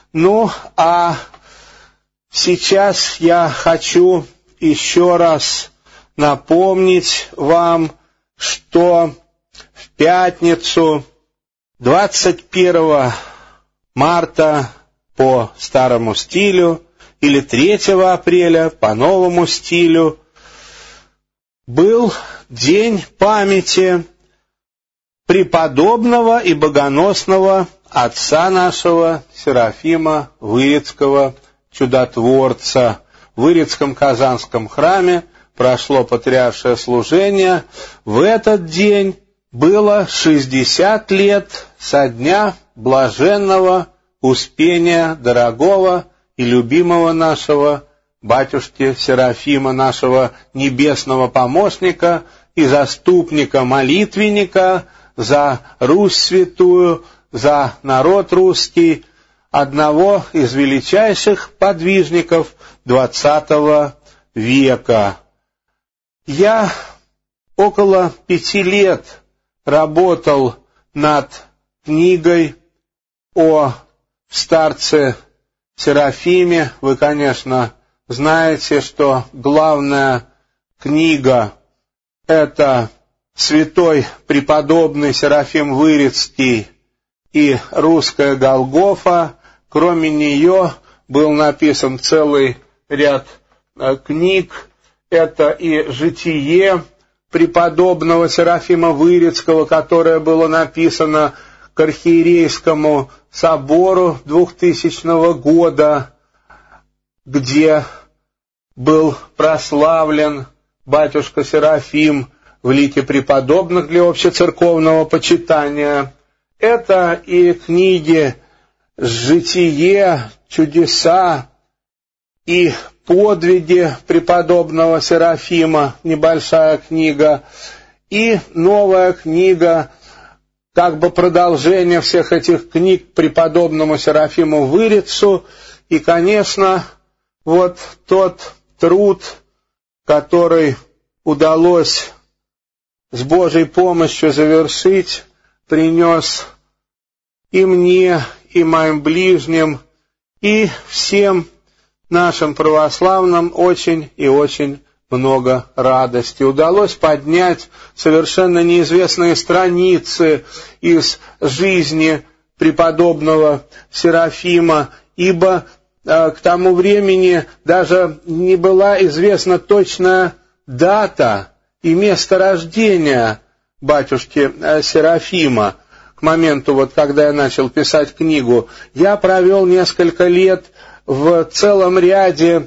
Ну, а сейчас я хочу еще раз напомнить вам, что в пятницу 21 марта по старому стилю или 3 апреля по новому стилю был День памяти преподобного и богоносного отца нашего Серафима Вырицкого, чудотворца. В Вырицком Казанском храме прошло патриаршее служение. В этот день было 60 лет со дня блаженного успения дорогого и любимого нашего батюшки Серафима, нашего небесного помощника и заступника-молитвенника за Русь святую, за народ русский, одного из величайших подвижников XX века. Я около 5 лет работал над книгой о старце Серафиме. Вы, конечно, знаете, что главная книга — это святой преподобный Серафим Вырицкий и русская Голгофа. Кроме нее был написан целый ряд книг. Это и житие преподобного Серафима Вырицкого, которое было написано к архиерейскому собору 2000 года, где был прославлен батюшка Серафим в лике преподобных для общецерковного почитания. Это и книги «Житие», «Чудеса» и «Подвиги преподобного Серафима», небольшая книга, и новая книга, как бы продолжение всех этих книг преподобному Серафиму Вырицу, и, конечно, вот тот труд, который удалось с Божьей помощью завершить, принес и мне, и моим ближним, и всем нашим православным очень и очень много радости. Удалось поднять совершенно неизвестные страницы из жизни преподобного Серафима, ибо к тому времени даже не была известна точная дата и место рождения батюшки Серафима. К моменту, вот, когда я начал писать книгу, я провел несколько лет в целом ряде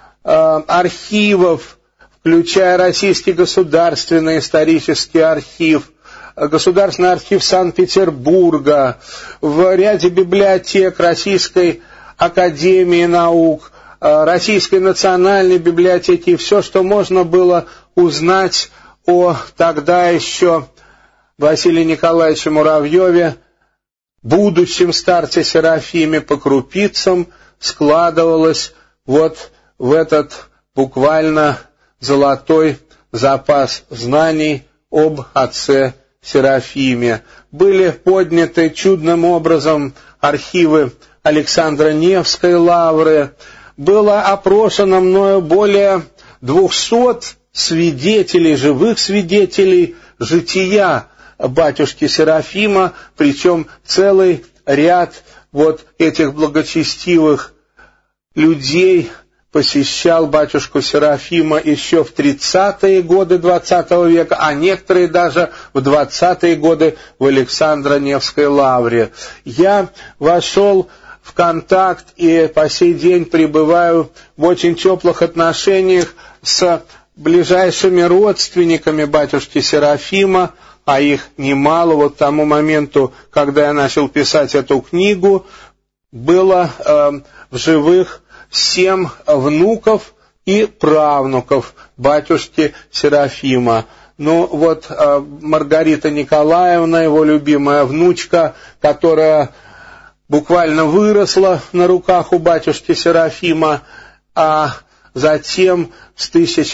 архивов, включая Российский государственный исторический архив, Государственный архив Санкт-Петербурга, в ряде библиотек Российской академии наук, Российской национальной библиотеки, и все, что можно было узнать о тогда еще Василии Николаевиче Муравьеве, будущем старце Серафиме, по крупицам складывалось вот в этот буквально золотой запас знаний об отце Серафиме. Были подняты чудным образом архивы Александра Невской лавры. Было опрошено мною более 200 свидетелей, живых свидетелей жития батюшки Серафима, причем целый ряд вот этих благочестивых людей посещал батюшку Серафима еще в 30-е годы XX века, а некоторые даже в 20-е годы в Александро-Невской лавре. Я вошел в контакт и по сей день пребываю в очень теплых отношениях с ближайшими родственниками батюшки Серафима, а их немало. Вот к тому моменту, когда я начал писать эту книгу, было в живых 7 внуков и правнуков батюшки Серафима. Ну вот Маргарита Николаевна, его любимая внучка, которая буквально выросла на руках у батюшки Серафима, а затем с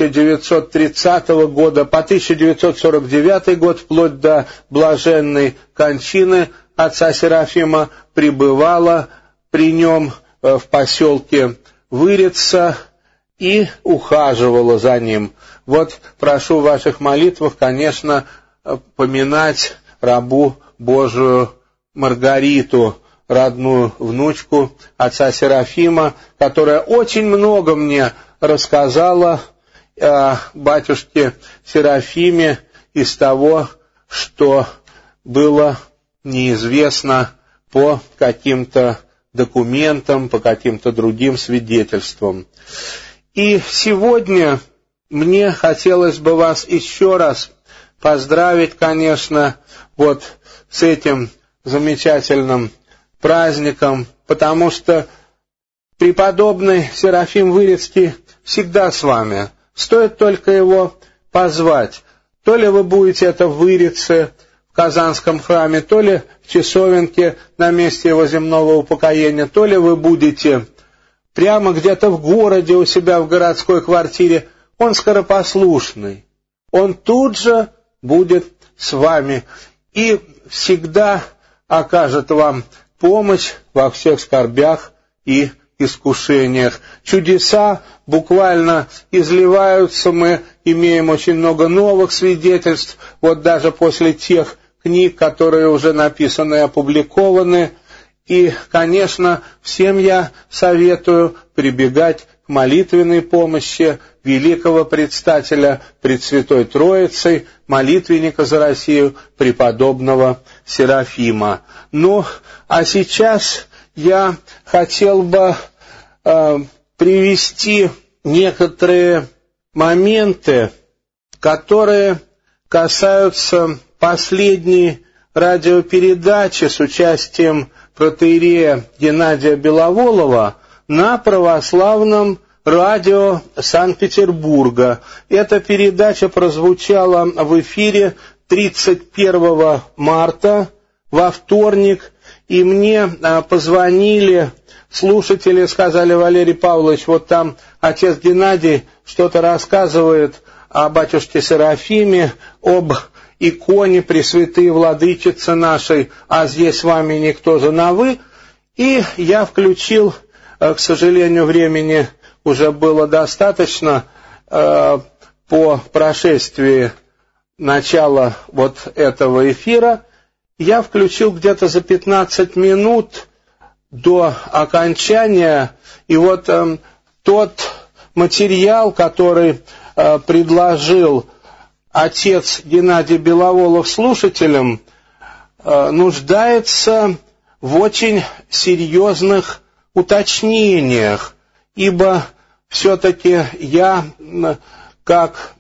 1930 года по 1949 год, вплоть до блаженной кончины отца Серафима, пребывала при нем в поселке Вырица и ухаживала за ним. Вот прошу в ваших молитвах, конечно, поминать рабу Божию Маргариту, родную внучку отца Серафима, которая очень много мне рассказала о батюшке Серафиме из того, что было неизвестно по каким-то документам, по каким-то другим свидетельствам. И сегодня мне хотелось бы вас еще раз поздравить, конечно, вот с этим замечательным праздником, потому что преподобный Серафим Вырицкий всегда с вами. Стоит только его позвать. То ли вы будете это в Вырице, в Казанском храме, то ли в Часовенке на месте его земного упокоения, то ли вы будете прямо где-то в городе у себя в городской квартире. Он скоропослушный. Он тут же будет с вами и всегда окажет вам помощь во всех скорбях и искушениях. Чудеса буквально изливаются, мы имеем очень много новых свидетельств, вот даже после тех книг, которые уже написаны и опубликованы. И, конечно, всем я советую прибегать к молитвенной помощи великого предстателя Пресвятой Троицы, молитвенника за Россию, преподобного Серафима. Ну, а сейчас я хотел бы привести некоторые моменты, которые касаются последней радиопередачи с участием протоиерея Геннадия Беловолова на православном радио Санкт-Петербурга. Эта передача прозвучала в эфире 31 марта, во вторник, и мне позвонили слушатели, сказали: Валерий Павлович, вот там отец Геннадий что-то рассказывает о батюшке Серафиме, об иконе Пресвятые Владычицы нашей, а здесь с вами никто же на «вы». И я включил, к сожалению, времени уже было достаточно по прошествии начала вот этого эфира. Я включил где-то за 15 минут до окончания, и вот тот материал, который предложил отец Геннадий Беловолов слушателям, нуждается в очень серьезных уточнениях, ибо все-таки я, как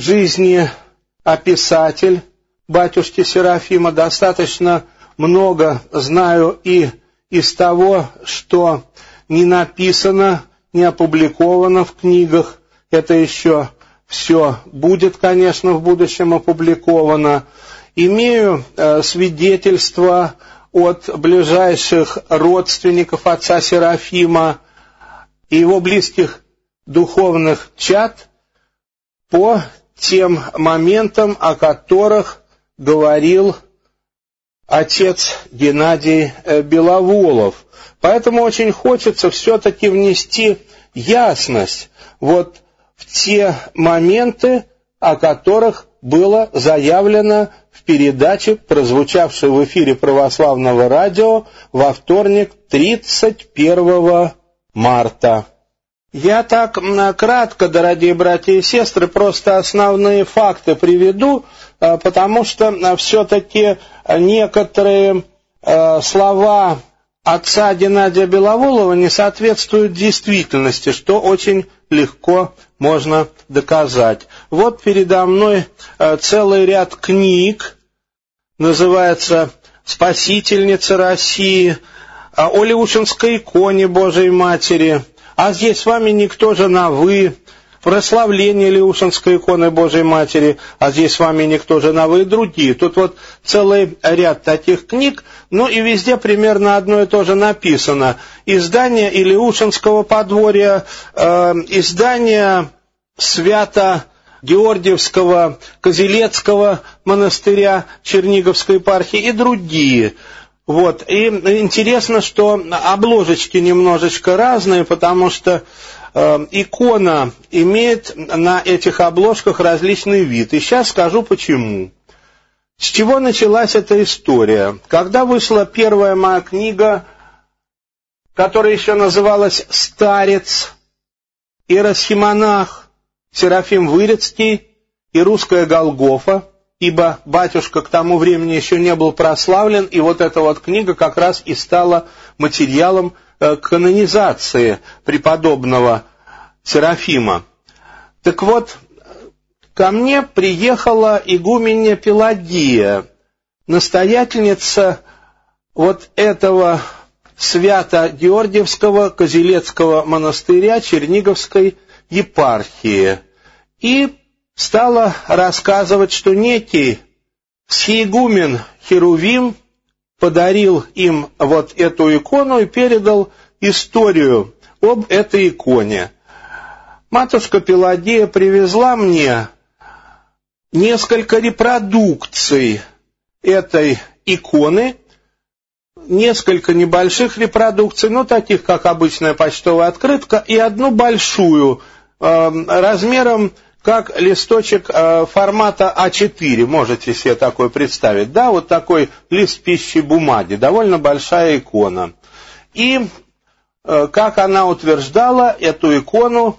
жизнеописатель батюшки Серафима, достаточно много знаю и из того, что не написано, не опубликовано в книгах. Это еще все будет, конечно, в будущем опубликовано. Имею свидетельства от ближайших родственников отца Серафима и его близких духовных чад по тем моментам, о которых говорил отец Геннадий Беловолов. Поэтому очень хочется все-таки внести ясность вот в те моменты, о которых было заявлено в передаче, прозвучавшей в эфире православного радио во вторник, 31 марта. Я так кратко, дорогие братья и сестры, просто основные факты приведу, потому что все-таки некоторые слова отца Геннадия Беловолова не соответствуют действительности, что очень легко можно доказать. Вот передо мной целый ряд книг, называется «Спасительница России», о Леушинской иконе Божией Матери, а здесь с вами никто же на «вы», прославление Леушинской иконы Божией Матери, а здесь с вами никто же на «вы» и другие. Тут вот целый ряд таких книг, ну и везде примерно одно и то же написано. Издание Илеушинского подворья, издание Свято-Георгиевского Козелецкого монастыря Черниговской епархии и другие. Вот. И интересно, что обложечки немножечко разные, потому что икона имеет на этих обложках различный вид. И сейчас скажу почему. С чего началась эта история? Когда вышла первая моя книга, которая еще называлась «Старец», «Иеросхимонах», Серафим Вырицкий и «Русская Голгофа», ибо батюшка к тому времени еще не был прославлен, и вот эта вот книга как раз и стала материалом канонизации преподобного Серафима. Так вот, ко мне приехала игуменья Пелагия, настоятельница вот этого Свято-Георгиевского Козелецкого монастыря Черниговской епархии, и стала рассказывать, что некий схиегумен Херувим подарил им вот эту икону и передал историю об этой иконе. Матушка Пелагия привезла мне несколько репродукций этой иконы, несколько небольших репродукций, ну, таких, как обычная почтовая открытка, и одну большую, размером как листочек формата А4, можете себе такой представить, да, вот такой лист пищи бумаги, довольно большая икона. И, как она утверждала, эту икону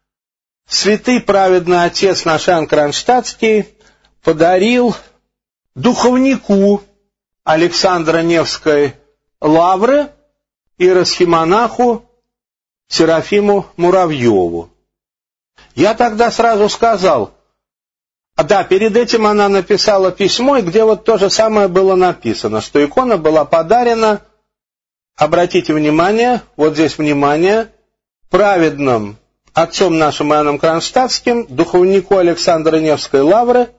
святый праведный отец наш Иоанн Кронштадтский подарил духовнику Александра Невской лавры, иеросхимонаху Серафиму Муравьеву. Я тогда сразу сказал, да, перед этим она написала письмо, где вот то же самое было написано, что икона была подарена, обратите внимание, вот здесь внимание, праведным отцом нашим Иоанном Кронштадтским, духовнику Александра Невской лавры,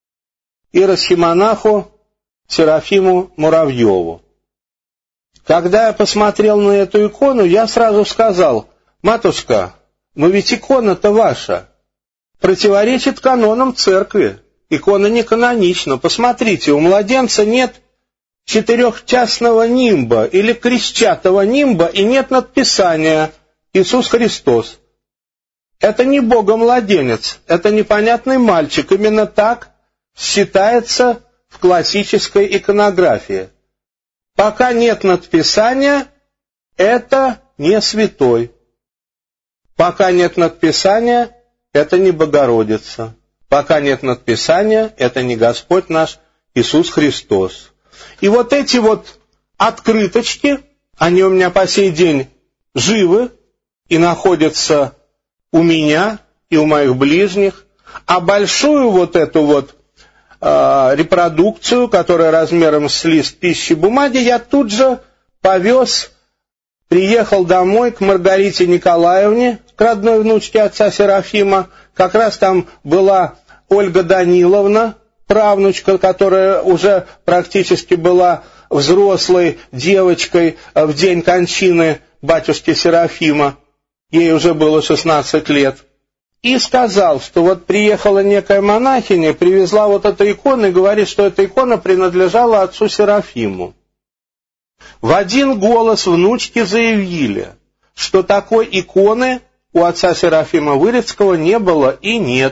иеросхимонаху Серафиму Муравьеву. Когда я посмотрел на эту икону, я сразу сказал, матушка, но ведь икона-то ваша противоречит канонам церкви. Икона не канонична. Посмотрите, у младенца нет четырехчастного нимба или крестчатого нимба и нет надписания «Иисус Христос». Это не богомладенец, это непонятный мальчик. Именно так считается в классической иконографии. Пока нет надписания, это не святой. Пока нет надписания, это не Богородица. Пока нет надписания, это не Господь наш Иисус Христос. И вот эти вот открыточки, они у меня по сей день живы и находятся у меня и у моих ближних. А большую вот эту вот репродукцию, которая размером с лист пищи бумаги, я тут же повез, приехал домой к Маргарите Николаевне, к родной внучке отца Серафима. Как раз там была Ольга Даниловна, правнучка, которая уже практически была взрослой девочкой в день кончины батюшки Серафима. Ей уже было 16 лет. И сказал, что вот приехала некая монахиня, привезла вот эту икону и говорит, что эта икона принадлежала отцу Серафиму. В один голос внучки заявили, что такой иконы у отца Серафима Вырицкого не было и нет.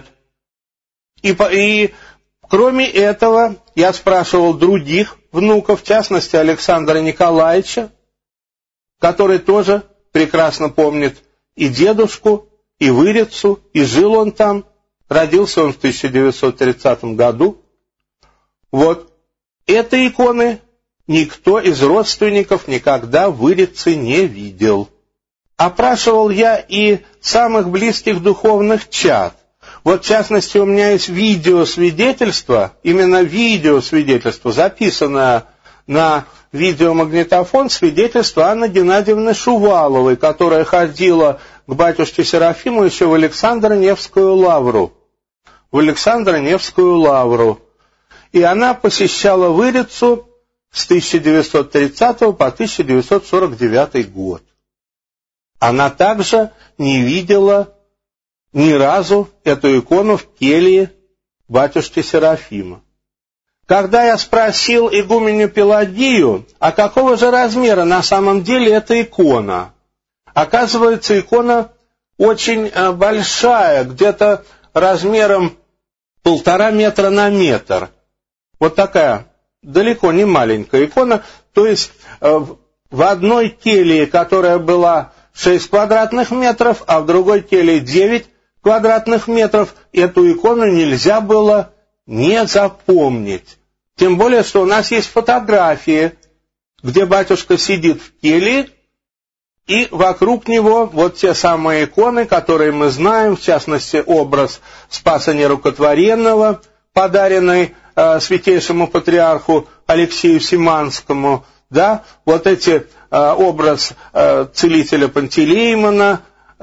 И кроме этого, я спрашивал других внуков, в частности Александра Николаевича, который тоже прекрасно помнит и дедушку, и Вырицу, и жил он там. Родился он в 1930 году. Вот. Этой иконы никто из родственников никогда в Вырице не видел. Опрашивал я и самых близких духовных чад. Вот, в частности, у меня есть видеосвидетельство, именно видеосвидетельство, записанное на видеомагнитофон, свидетельство Анны Геннадьевны Шуваловой, которая ходила к батюшке Серафиму еще в Александро-Невскую лавру. В Александро-Невскую лавру. И она посещала Вырицу с 1930 по 1949 год. Она также не видела ни разу эту икону в келье батюшки Серафима. Когда я спросил игуменю Пелагию, а какого же размера на самом деле эта икона? Оказывается, икона очень большая, где-то размером 1,5 метра на метр. Вот такая далеко не маленькая икона. То есть в одной келье, которая была 6 квадратных метров, а в другой келье 9 квадратных метров, эту икону нельзя было не запомнить. Тем более, что у нас есть фотографии, где батюшка сидит в келье, и вокруг него вот те самые иконы, которые мы знаем, в частности, образ Спаса Нерукотворенного, подаренный святейшему патриарху Алексею Симанскому, да, вот эти образ целителя Пантелеймона,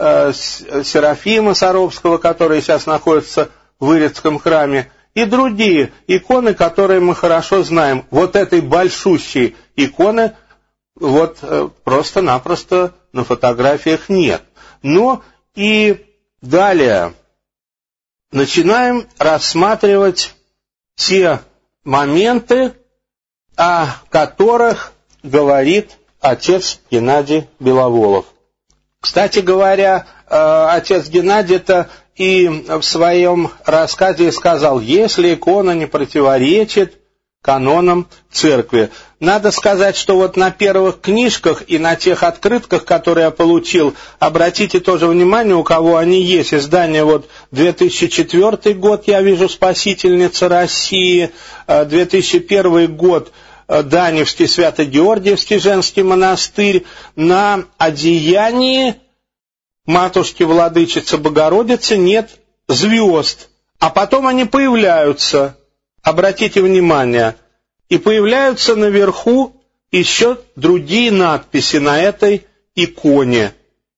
Серафима Саровского, который сейчас находится в Вырицком храме, и другие иконы, которые мы хорошо знаем. Вот этой большущей иконы вот просто-напросто на фотографиях нет. Но и далее начинаем рассматривать те моменты, о которых говорит отец Геннадий Беловолов. Кстати говоря, отец Геннадий-то и в своем рассказе сказал, если икона не противоречит канонам церкви. Надо сказать, что вот на первых книжках и на тех открытках, которые я получил, обратите тоже внимание, у кого они есть. Издание вот 2004 год, я вижу, «Спасительница России», 2001 год, Даневский Свято-Георгиевский женский монастырь, на одеянии Матушки-Владычицы Богородицы нет звезд, а потом они появляются, обратите внимание, и появляются наверху еще другие надписи на этой иконе,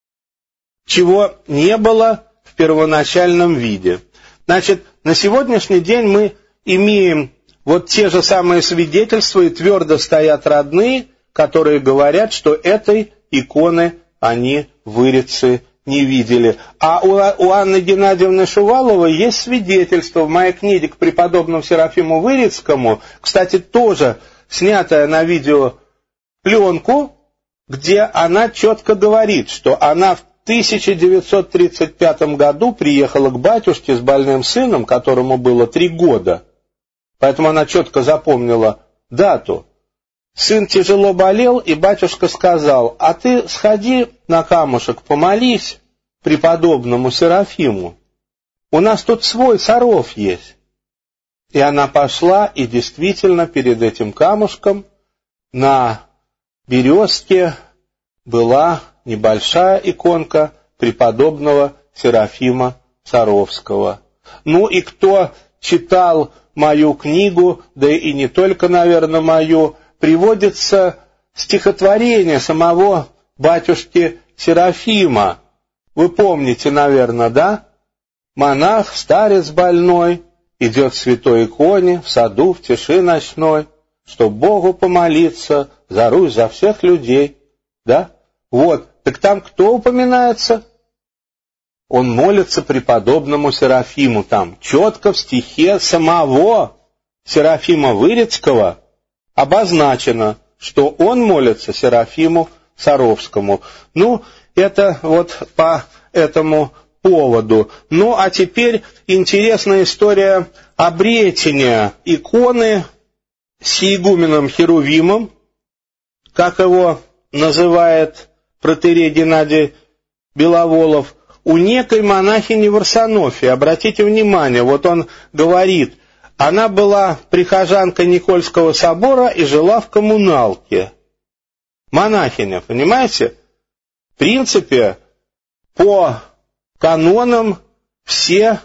чего не было в первоначальном виде. Значит, на сегодняшний день мы имеем вот те же самые свидетельства, и твердо стоят родные, которые говорят, что этой иконы они в Вырице не видели. А у Анны Геннадьевны Шуваловой есть свидетельство в моей книге к преподобному Серафиму Вырицкому, кстати, тоже снятая на видео пленку, где она четко говорит, что она в 1935 году приехала к батюшке с больным сыном, которому было 3 года. Поэтому она четко запомнила дату. Сын тяжело болел, и батюшка сказал, а ты сходи на камушек, помолись преподобному Серафиму. У нас тут свой Саров есть. И она пошла, и действительно перед этим камушком на березке была небольшая иконка преподобного Серафима Саровского. Ну и кто читал мою книгу, да и не только, наверное, мою, приводится стихотворение самого батюшки Серафима. Вы помните, наверное, да? Монах, старец больной, идет к святой иконе в саду в тиши ночной, чтоб Богу помолиться за Русь, за всех людей. Да? Вот. Так там кто упоминается? Он молится преподобному Серафиму. Там четко в стихе самого Серафима Вырицкого обозначено, что он молится Серафиму Саровскому. Ну, это вот по этому поводу. Ну, а теперь интересная история обретения иконы с игуменом Херувимом, как его называет протоиерей Геннадий Беловолов, у некой монахини Варсонофии. Обратите внимание, вот он говорит, она была прихожанкой Никольского собора и жила в коммуналке. Монахиня, понимаете? В принципе, по канонам все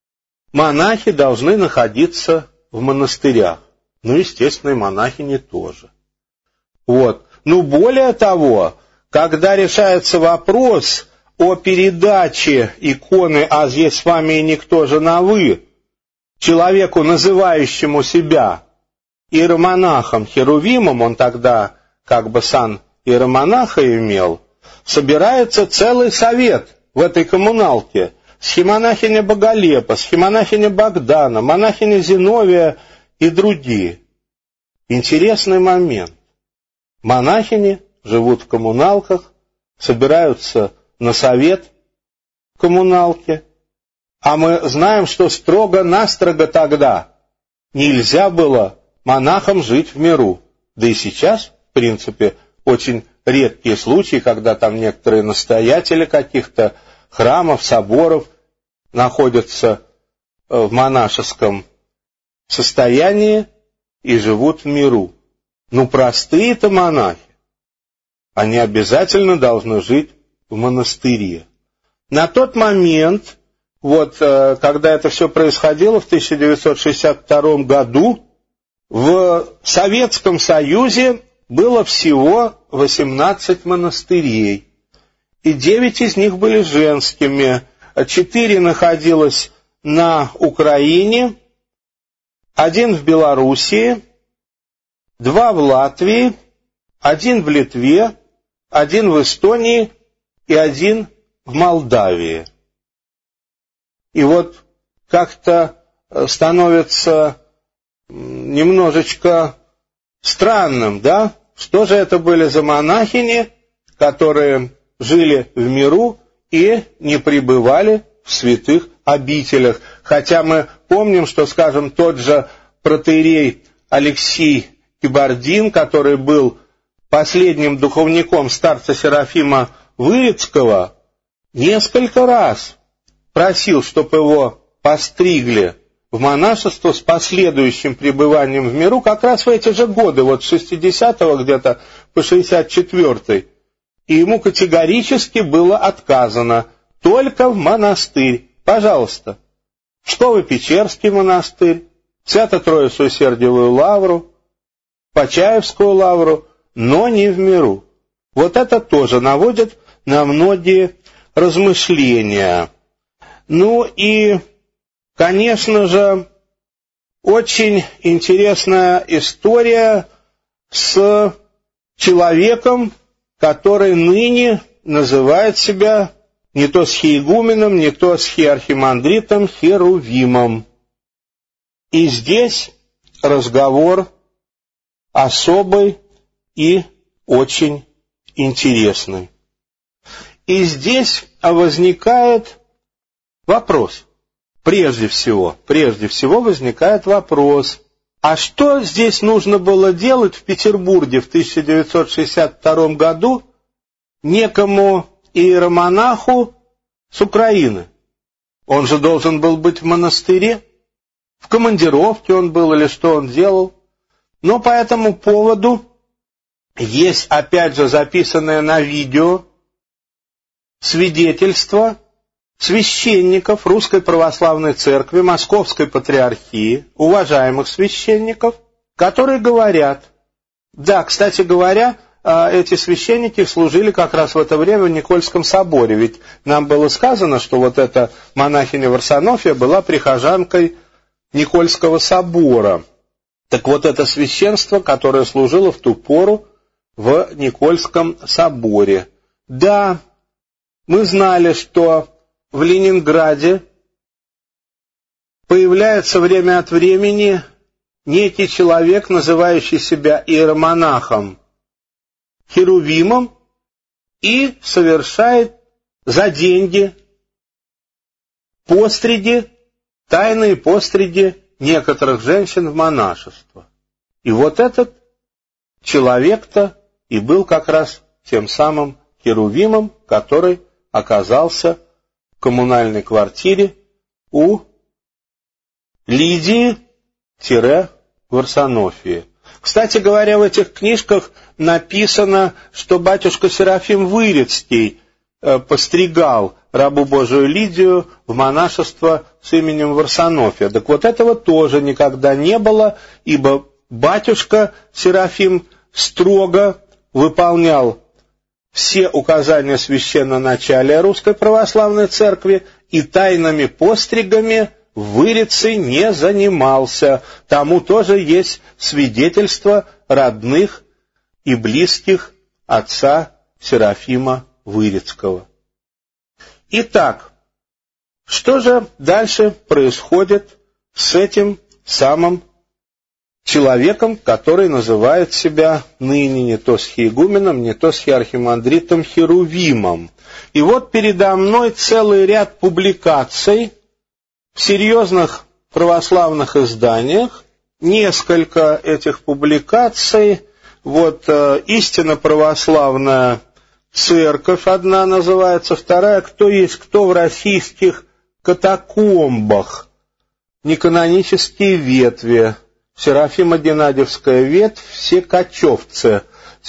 монахи должны находиться в монастырях. Ну, естественно, и монахини тоже. Вот. Ну, более того, когда решается вопрос о передаче иконы «А здесь с вами и никто же на вы» человеку, называющему себя иеромонахом Херувимом, он тогда как бы сан иеромонаха имел, собирается целый совет в этой коммуналке. Схимонахиня Боголепа, схимонахиня Богдана, монахиня Зиновия и другие. Интересный момент. Монахини живут в коммуналках, собираются на совет в коммуналке, а мы знаем, что строго-настрого тогда нельзя было монахам жить в миру. Да и сейчас, в принципе, очень редкие случаи, когда там некоторые настоятели каких-то храмов, соборов находятся в монашеском состоянии и живут в миру. Ну, простые-то монахи, они обязательно должны жить в монастыре. На тот момент, когда это все происходило, в 1962 году, в Советском Союзе было всего 18 монастырей, и 9 из них были женскими, 4 находилось на Украине, 1 в Белоруссии, 2 в Латвии, 1 в Литве, 1 в Эстонии и 1 в Молдавии. И вот как-то становится немножечко странным, да? Что же это были за монахини, которые жили в миру и не пребывали в святых обителях? Хотя мы помним, что, скажем, тот же протоиерей Алексий Кибардин, который был последним духовником старца Серафима Вырицкого, несколько раз просил, чтобы его постригли в монашество с последующим пребыванием в миру как раз в эти же годы, с 60-го где-то по 64-й. И ему категорически было отказано: только в монастырь, пожалуйста. Псково-Печерский монастырь, Свято-Троице-Усердиевую лавру, Почаевскую лавру, но не в миру. Вот это тоже наводит на многие размышления. Ну и, конечно же, очень интересная история с человеком, который ныне называет себя не то схиегуменом, не то схиархимандритом Херувимом. И здесь разговор особый и очень интересный. И здесь возникает вопрос. Прежде всего возникает вопрос, а что здесь нужно было делать в Петербурге в 1962 году некому иеромонаху с Украины? Он же должен был быть в монастыре, в командировке он был или что он делал. Но по этому поводу есть, опять же, записанное на видео свидетельство священников Русской Православной Церкви, Московской Патриархии, уважаемых священников, которые говорят, да, кстати говоря, эти священники служили как раз в это время в Никольском соборе, ведь нам было сказано, что вот эта монахиня Варсонофия была прихожанкой Никольского собора. Так вот это священство, которое служило в ту пору в Никольском соборе. Да, мы знали, что в Ленинграде появляется время от времени некий человек, называющий себя иеромонахом Херувимом, и совершает за деньги постриги, тайные постриги некоторых женщин в монашество. И вот этот человек-то и был как раз тем самым Херувимом, который оказался в коммунальной квартире у Лидии-Варсонофии. Кстати говоря, в этих книжках написано, что батюшка Серафим Вырицкий постригал рабу Божию Лидию в монашество с именем Варсонофия. Так вот этого тоже никогда не было, ибо батюшка Серафим строго выполнял все указания священноначалия Русской Православной Церкви и тайными постригами в Вырице не занимался. Тому тоже есть свидетельство родных и близких отца Серафима Вырицкого. Итак, что же дальше происходит с этим самым человеком, который называет себя ныне не то схиегуменом, не то схиархимандритом Херувимом. И вот передо мной целый ряд публикаций в серьезных православных изданиях. Несколько этих публикаций. Вот «Истинно православная церковь» одна называется, вторая «Кто есть кто в российских катакомбах», «Неканонические ветви», Серафимо-Геннадьевская ветвь, Секачевцы.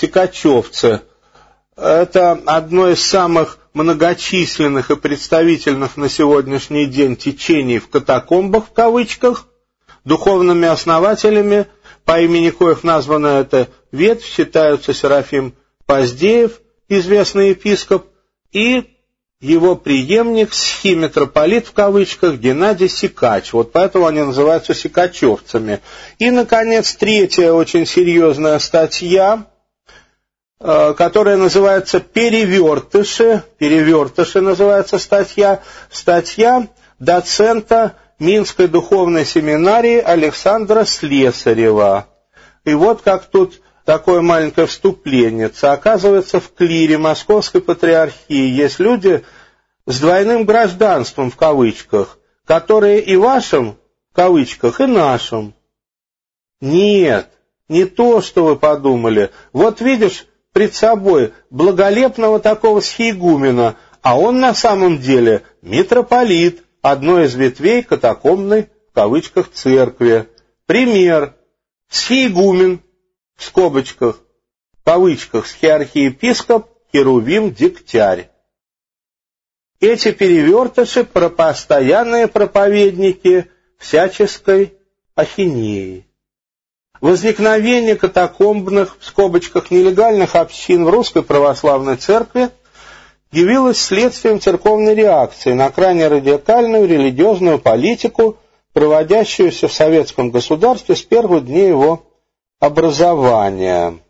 Это одно из самых многочисленных и представительных на сегодняшний день течений в катакомбах, в кавычках, духовными основателями, по имени коих названа эта ветвь, считаются Серафим Поздеев, известный епископ, и его преемник, схимитрополит, в кавычках, Геннадий Секач. Вот поэтому они называются секачевцами. И, наконец, третья очень серьезная статья, которая называется «Перевертыши». «Перевертыши» называется статья. Статья доцента Минской духовной семинарии Александра Слесарева. И вот как тут такое маленькое вступление. Оказывается, в клире Московской Патриархии есть люди с двойным гражданством, в кавычках, которые и вашим, в кавычках, и нашим. Нет, не то, что вы подумали. Вот видишь пред собой благолепного такого схиегумена, а он на самом деле митрополит одной из ветвей катакомбной, в кавычках, церкви. Пример. Схиегумен, в скобочках, в кавычках, схиархиепископ Херувим Дегтярь. Эти перевертыши постоянные проповедники всяческой ахинеи. Возникновение катакомбных, в скобочках, нелегальных общин в Русской Православной Церкви явилось следствием церковной реакции на крайне радикальную религиозную политику, проводящуюся в советском государстве с первых дней его образования.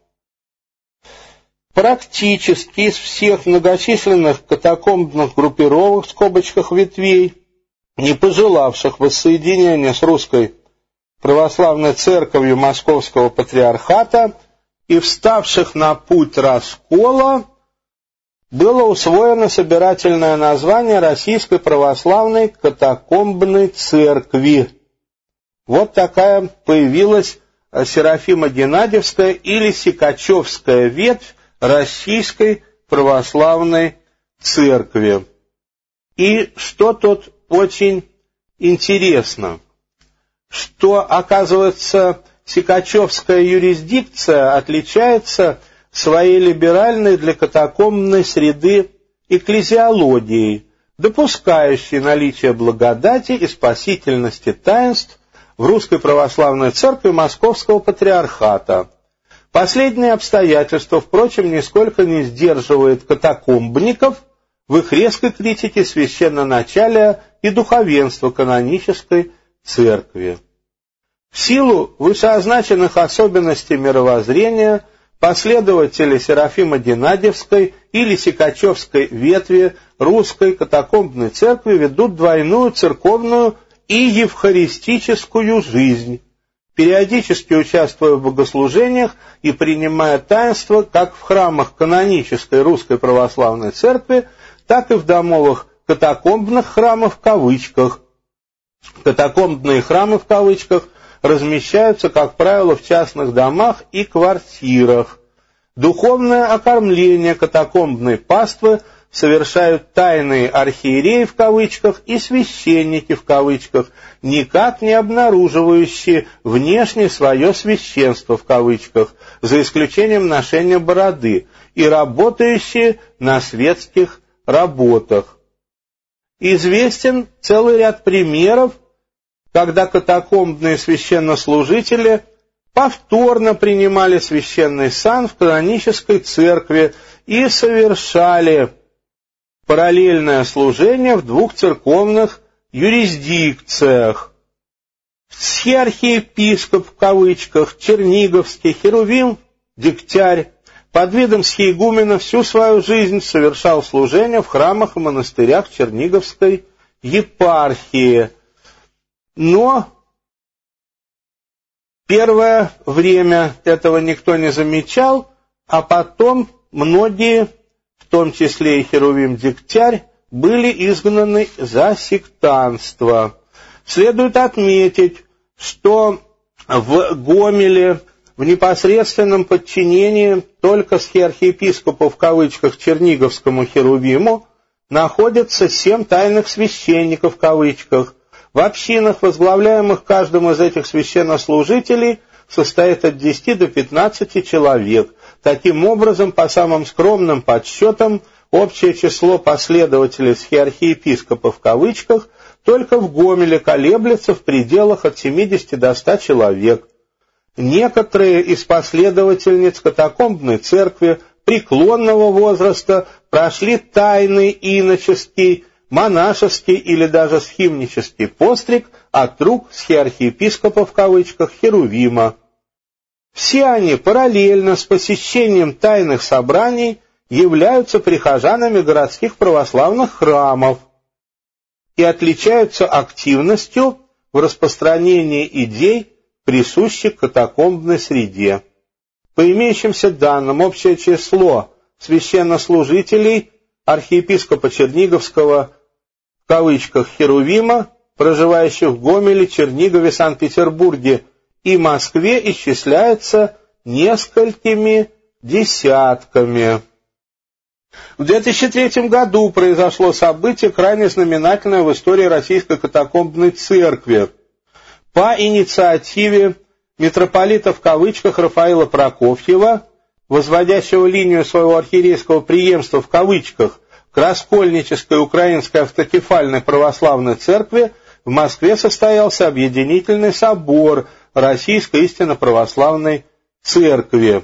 Практически из всех многочисленных катакомбных группировок, в скобочках, ветвей, не пожелавших воссоединения с Русской Православной Церковью Московского Патриархата и вставших на путь раскола, было усвоено собирательное название Российской Православной Катакомбной Церкви. Вот такая появилась Серафимо-Геннадьевская или Секачевская ветвь Российской Православной Церкви. И что тут очень интересно, что, оказывается, секачевская юрисдикция отличается своей либеральной для катакомбной среды экклезиологией, допускающей наличие благодати и спасительности таинств в Русской Православной Церкви Московского Патриархата. Последнее обстоятельство, впрочем, нисколько не сдерживает катакомбников в их резкой критике священноначалия и духовенства канонической церкви. В силу вышеозначенных особенностей мировоззрения последователи Серафимо-Геннадьевской или Секачевской ветви Русской катакомбной церкви ведут двойную церковную и евхаристическую жизнь, периодически участвуя в богослужениях и принимая таинства как в храмах канонической Русской Православной Церкви, так и в домовых катакомбных храмах в кавычках. Катакомбные храмы в кавычках размещаются, как правило, в частных домах и квартирах. Духовное окормление катакомбной паствы совершают тайные архиереи в кавычках и священники в кавычках, никак не обнаруживающие внешне свое священство в кавычках, за исключением ношения бороды, и работающие на светских работах. Известен целый ряд примеров, когда катакомбные священнослужители повторно принимали священный сан в канонической церкви и совершали параллельное служение в двух церковных юрисдикциях. Схиархиепископ, в кавычках, Черниговский Херувим Дегтярь под видом схиегумена всю свою жизнь совершал служение в храмах и монастырях Черниговской епархии. Но Первое время этого никто не замечал, а потом многие, в том числе и Херувим Дегтярь, были изгнаны за сектантство. Следует отметить, что в Гомеле в непосредственном подчинении только схиархиепископу в кавычках Черниговскому Херувиму находятся 7 тайных священников в кавычках. В общинах, возглавляемых каждым из этих священнослужителей, состоит от 10 до 15 человек. Таким образом, по самым скромным подсчетам, общее число последователей схиархиепископа в кавычках только в Гомеле колеблется в пределах от 70 до 100 человек. Некоторые из последовательниц катакомбной церкви преклонного возраста прошли тайный иноческий, монашеский или даже схимнический постриг от рук схиархиепископа в кавычках Херувима. Все они параллельно с посещением тайных собраний являются прихожанами городских православных храмов и отличаются активностью в распространении идей, присущих катакомбной среде. По имеющимся данным, общее число священнослужителей архиепископа Черниговского в кавычках Херувима, проживающих в Гомеле, Чернигове, Санкт-Петербурге и Москве, исчисляется несколькими десятками. В 2003 году произошло событие, крайне знаменательное в истории Российской катакомбной церкви. По инициативе митрополита в кавычках Рафаила Прокофьева, возводящего линию своего архиерейского преемства в кавычках к Раскольнической Украинской автокефальной православной церкви, в Москве состоялся объединительный собор Российской истинно-православной церкви.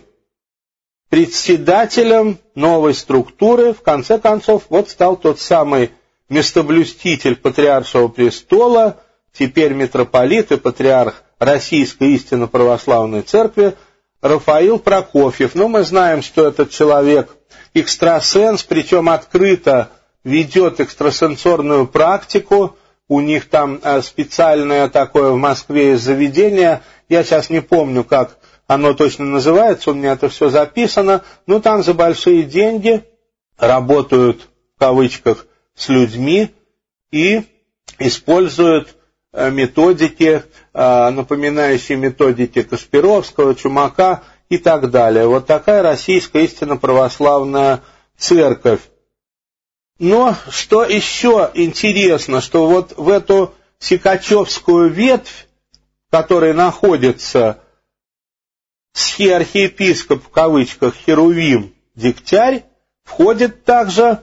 Председателем новой структуры, в конце концов, вот стал тот самый местоблюститель Патриаршего престола, теперь митрополит и патриарх Российской истинно-православной церкви Рафаил Прокофьев. Ну, мы знаем, что этот человек экстрасенс, причем открыто ведет экстрасенсорную практику. У них там специальное такое в Москве заведение. Я сейчас не помню, как оно точно называется, у меня это все записано. Но там за большие деньги работают, в кавычках, с людьми и используют методики, напоминающие методики Кашпировского, Чумака и так далее. Вот такая российская истинно-православная церковь. Но что еще интересно, что вот в эту сикачевскую ветвь, в которой находится схиархиепископ в кавычках Херувим Дегтярь, входит также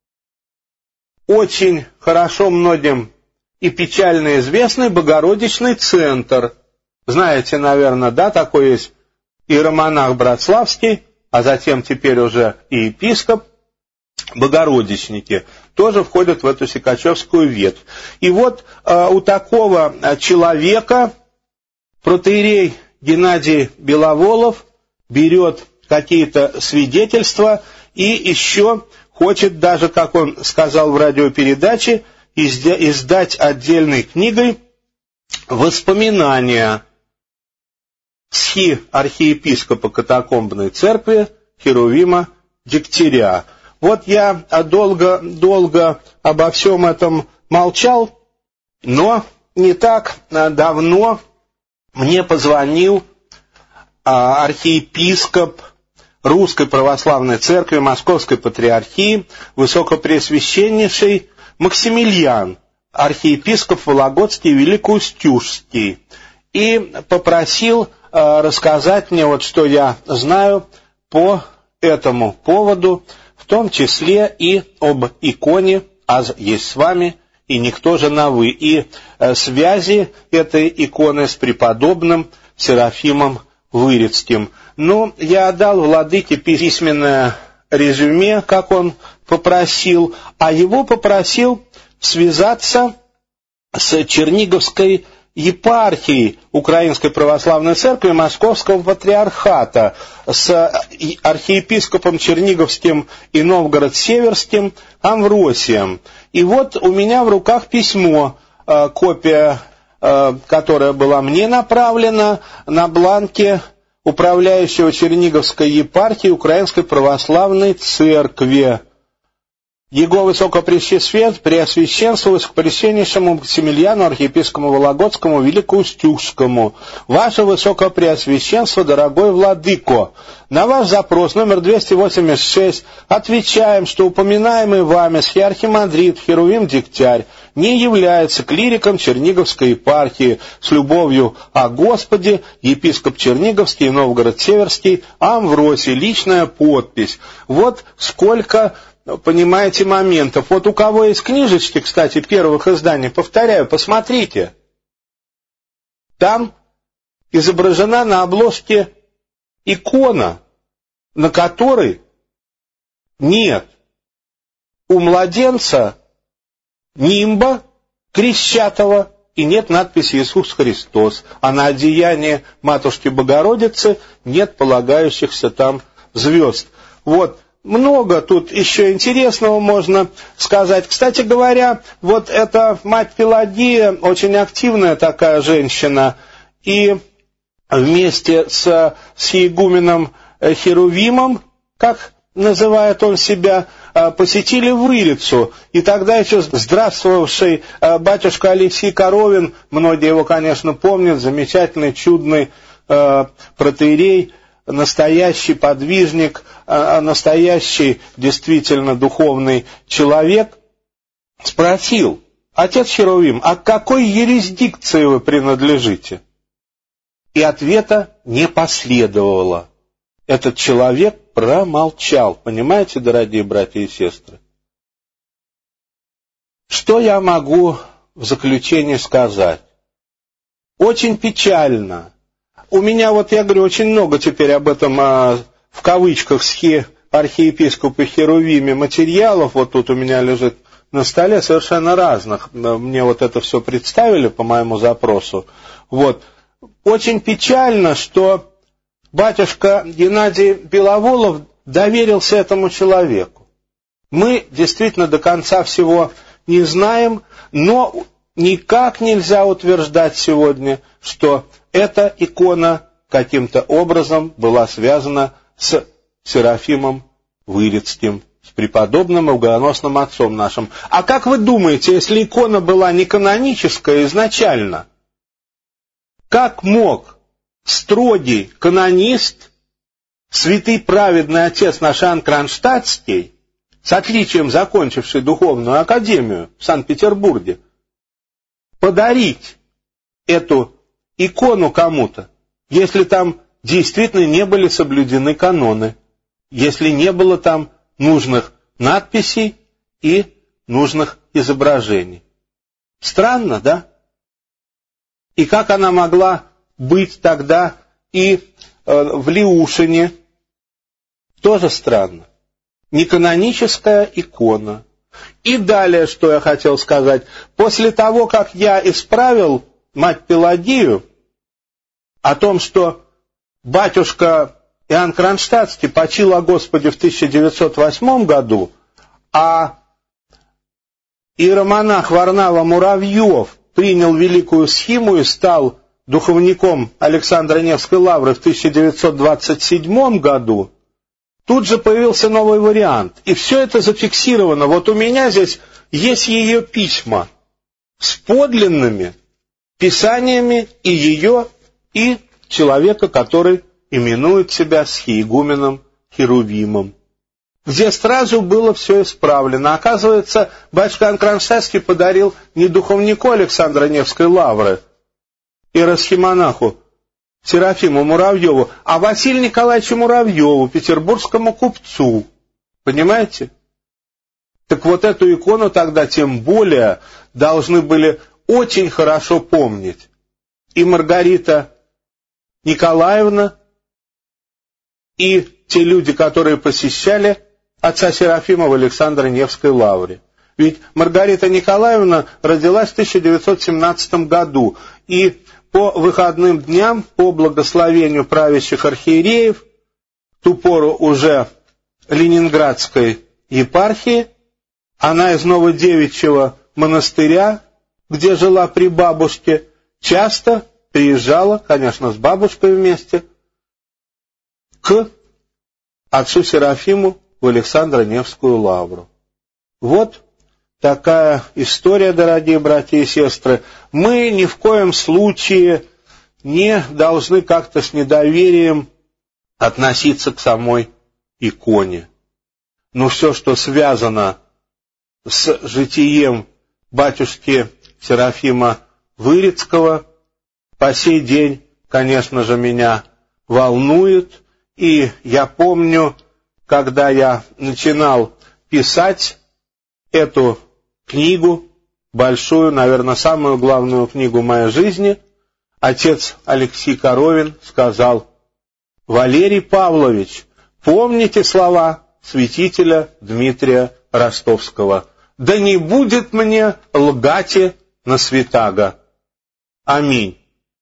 очень хорошо многим и печально известный Богородичный центр. Знаете, наверное, да, такой есть иеромонах Братславский, а затем теперь уже и епископ. Богородичники тоже входят в эту сикачевскую ветвь. И вот у такого человека протоиерей Геннадий Беловолов берет какие-то свидетельства и еще хочет даже, как он сказал в радиопередаче, издать отдельной книгой воспоминания архиепископа катакомбной церкви Херувима Дегтяря. Вот я долго обо всем этом молчал, но не так давно мне позвонил архиепископ Русской Православной Церкви Московской Патриархии, высокопреосвященнейший Максимилиан, архиепископ Вологодский и Великоустюжский, и попросил рассказать мне, вот что я знаю по этому поводу, в том числе и об иконе «Аз есть с вами, и никто же на вы», и связи этой иконы с преподобным Серафимом Вырицким. Ну, я дал владыке письменное резюме, как он попросил, а его попросил связаться с Черниговской епархией Украинской Православной Церкви Московского Патриархата, с архиепископом Черниговским и Новгород-Северским Амвросием. И вот у меня в руках письмо, копия которая была мне направлена, на бланке управляющего Черниговской епархии Украинской Православной Церкви. Его Высокопреосвященство, Высокопреосвященнейшему Максимилиану, архиепископу Вологодскому, Великоустюгскому. Ваше Высокопреосвященство, дорогой владыко, на ваш запрос номер 286 отвечаем, что упоминаемый вами схиархимандрит Херувим Дегтярь не является клириком Черниговской епархии. С любовью о Господе, епископ Черниговский и Новгород-Северский Амвросий. Личная подпись. Вот сколько... Понимаете, моментов. Вот у кого есть книжечки, кстати, первых изданий, повторяю, посмотрите. Там изображена на обложке икона, на которой нет у младенца нимба крещатого и нет надписи «Иисус Христос», а на одеянии Матушки Богородицы нет полагающихся там звезд. Вот. Много тут еще интересного можно сказать. Кстати говоря, вот эта мать Пелагия, очень активная такая женщина, и вместе с игуменом Херувимом, как называет он себя, посетили Вырицу. И тогда еще здравствовавший батюшка Алексей Коровин, многие его, конечно, помнят, замечательный, чудный протоиерей, настоящий подвижник, настоящий действительно духовный человек, спросил: отец Херувим, а к какой юрисдикции вы принадлежите? И ответа не последовало. Этот человек промолчал. Понимаете, дорогие братья и сестры? Что я могу в заключение сказать? Очень печально. У меня, вот я говорю, очень много теперь об этом, в кавычках, архиепископе Херувиме материалов, вот тут у меня лежит на столе, совершенно разных. Мне вот это все представили по моему запросу. Вот. Очень печально, что батюшка Геннадий Беловолов доверился этому человеку. Мы действительно до конца всего не знаем, но никак нельзя утверждать сегодня, что эта икона каким-то образом была связана с Серафимом Вырицким, с преподобным и богоносным отцом нашим. А как вы думаете, если икона была не каноническая изначально, как мог строгий канонист, святый праведный отец наш Иоанн Кронштадтский, с отличием закончивший духовную академию в Санкт-Петербурге, подарить эту икону кому-то, если там действительно не были соблюдены каноны, если не было там нужных надписей и нужных изображений? Странно, да? И как она могла быть тогда и в Леушине? Тоже странно. Неканоническая икона. И далее, что я хотел сказать. После того, как я исправил мать Пелагию о том, что батюшка Иоанн Кронштадтский почил о Господе в 1908 году, а иеромонах Варнава Муравьев принял великую схиму и стал духовником Александра Невской лавры в 1927 году, тут же появился новый вариант. И все это зафиксировано. Вот у меня здесь есть ее письма с подлинными писаниями и ее, и человека, который именует себя схиигуменом Херувимом, где сразу было все исправлено. Оказывается, батюшка Иоанн Кронштадтский подарил не духовнику Александра Невской лавры, иеросхимонаху Серафиму Муравьеву, а Василию Николаевичу Муравьеву, петербургскому купцу. Понимаете? Так вот эту икону тогда тем более должны были очень хорошо помнить и Маргарита Николаевна, и те люди, которые посещали отца Серафима в Александро-Невской лавре. Ведь Маргарита Николаевна родилась в 1917 году, и по выходным дням, по благословению правящих архиереев, в ту пору уже Ленинградской епархии, она из Новодевичьего монастыря, где жила при бабушке, часто приезжала, конечно, с бабушкой вместе, к отцу Серафиму в Александро-Невскую лавру. Вот такая история, дорогие братья и сестры. Мы ни в коем случае не должны как-то с недоверием относиться к самой иконе. Но все, что связано с житием батюшки Серафима Вырицкого, по сей день, конечно же, меня волнует. И я помню, когда я начинал писать эту книгу, большую, наверное, самую главную книгу моей жизни, отец Алексей Коровин сказал: «Валерий Павлович, помните слова святителя Дмитрия Ростовского: да не будет мне лгати на святаго. Аминь».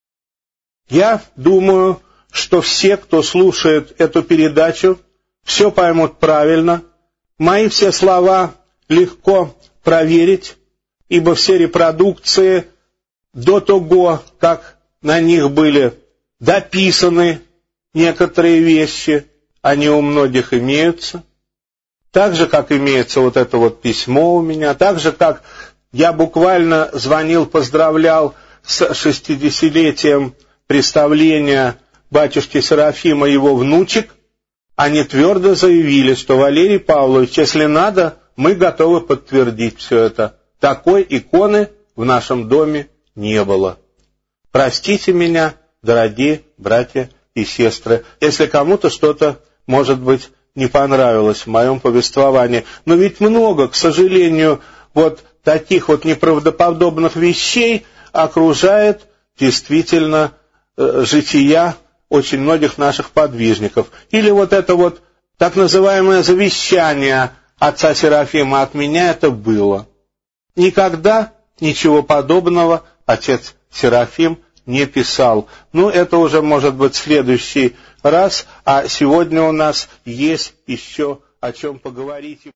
Я думаю, что все, кто слушает эту передачу, все поймут правильно. Мои все слова легко проверить, ибо все репродукции до того, как на них были дописаны некоторые вещи, они у многих имеются. Так же, как имеется вот это вот письмо у меня, так же, как я буквально звонил, поздравлял с 60-летием представления батюшки Серафима его внучек, они твердо заявили, что: Валерий Павлович, если надо, мы готовы подтвердить все это. Такой иконы в нашем доме не было. Простите меня, дорогие братья и сестры, если кому-то что-то, может быть, не понравилось в моем повествовании. Но ведь много, к сожалению, вот таких вот неправдоподобных вещей окружает действительно жития очень многих наших подвижников. Или вот это вот так называемое завещание отца Серафима, от меня это было. Никогда ничего подобного отец Серафим не писал. Ну, это уже может быть в следующий раз, а сегодня у нас есть еще о чем поговорить.